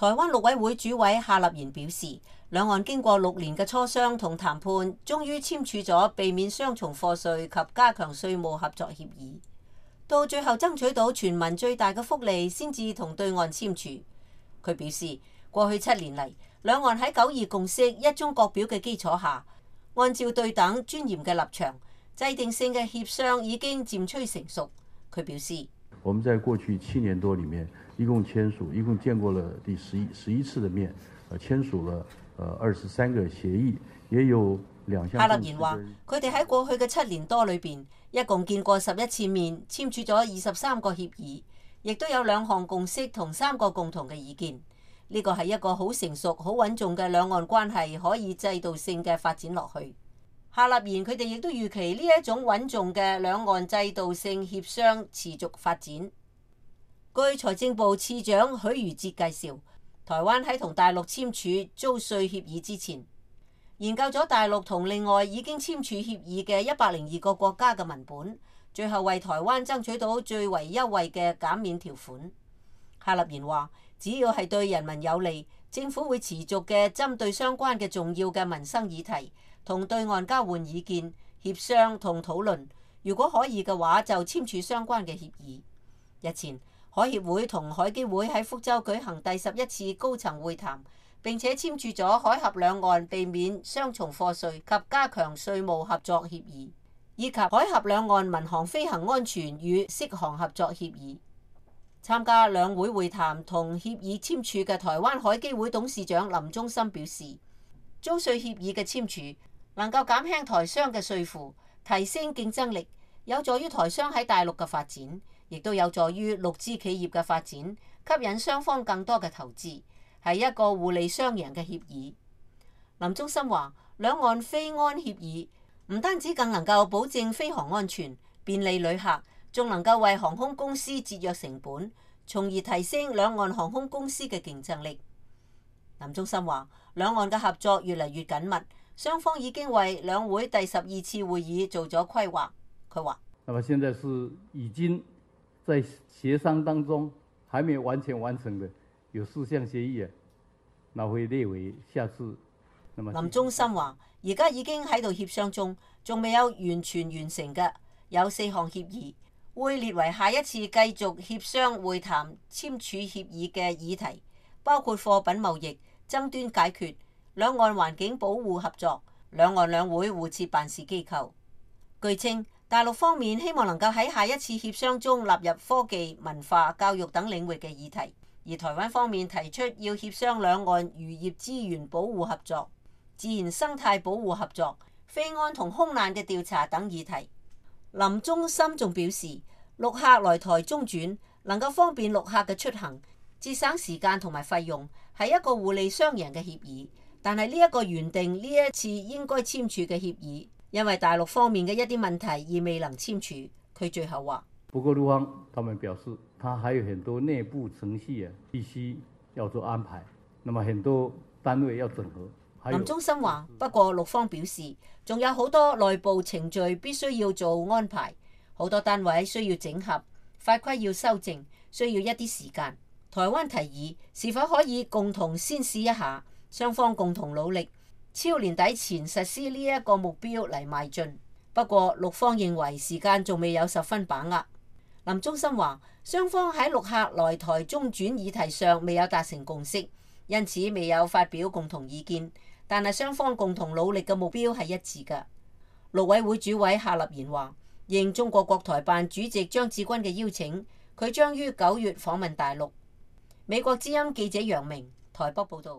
台灣陸委會主委夏立言表示，兩岸經過6年嘅磋商同談判，終於簽署咗避免雙重課稅及加強稅務合作協議。到最後爭取到全民最大嘅福利，先至同對岸簽署。佢表示，過去7年嚟，兩岸喺9·2共識、一中各表嘅基礎下，按照對等尊嚴嘅立場，制定性嘅協商已經漸趨成熟。佢表示， 我們在過去7年多裡面，一共見過了第11次的面，簽署了23個協議，也有2項。 夏立言話，佢哋喺過去嘅7年多裏邊，一共見過11次面，簽署咗23個協議，亦都有2項共識同3個共同嘅意見。呢個係一個好成熟、好穩重嘅兩岸關係，可以制度性嘅發展落去。夏立言佢哋亦都預期呢一種穩重嘅兩岸制度性協商持續發展。據財政部次長許如哲介紹，台灣喺同大陸簽署租稅協議之前，研究咗大陸同另外已經簽署協議嘅102個國家嘅文本，最後為台灣爭取到最為優惠嘅減免條款。夏立言話，只要係對人民有利，政府會持續嘅針對相關嘅重要嘅民生議題，同對岸交換意見、協商同討論。如果可以嘅話，就簽署相關嘅協議。日前，海協會同海基會喺福州舉行第11次高層會談，並且簽署咗海峽兩岸避免雙重課稅及加強稅務合作協議，以及海峽兩岸民航飛行安全與適航合作協議。參加兩會會談同協議簽署嘅台灣海基會董事長林忠森表示，租稅協議嘅簽署能夠減輕台商嘅稅負，提升競爭力，有助於台商喺大陸嘅發展，亦都有助於陸資企業嘅發展，吸引雙方更多嘅投資，係一個互利雙贏嘅協議。林忠森話，兩岸飛安協議唔單止更能夠保證飛航安全，便利旅客，仲能夠為航空公司節約成本，從而提升兩岸航空公司嘅競爭力。林忠森話，兩岸嘅合作越嚟越緊密，雙方已經為兩會第12次會議做咗規劃。佢話： 那麼現在是已經在協商當中，還沒有完全完成的，有4項協議啊，那會列為下次。 林忠森話：而家已經喺度協商中，仲未有完全完成嘅，有4項協議會列為下一次繼續協商會談簽署協議嘅議題，包括貨品貿易、爭端解決、兩岸環境保護合作、兩岸兩會互設辦事機構。據稱，大陸方面希望能夠喺下一次協商中納入科技、文化、教育等領域嘅議題，而台灣方面提出要協商兩岸漁業資源保護合作、自然生態保護合作、飛安同空難嘅調查等議題。林忠森仲表示，陸客來台中轉能夠方便陸客嘅出行，節省時間同埋費用，係一個互利雙贏嘅協議。但係呢一個原定呢一次應該簽署嘅協議，因為大陸方面嘅一啲問題而未能簽署。佢最後話： 不過陸方他們表示，他還有很多內部程序必須要做安排，那麼很多單位要整合。 林忠森話：不過陸方表示，仲有好多內部程序必須要做安排，好多單位需要整合，法規要修正，需要一啲時間。台灣提議是否可以共同先試一下，雙方共同努力，超年底前實施呢一個目標嚟邁進。不過陸方認為時間仲未有十分把握。林忠森話：雙方喺陸客來台中轉議題上未有達成共識，因此未有發表共同意見。但係雙方共同努力嘅目標係一致嘅。陸委會主委夏立言話：應中國國台辦主席張志軍嘅邀請，佢將於9月訪問大陸。美國之音記者楊明台北報導。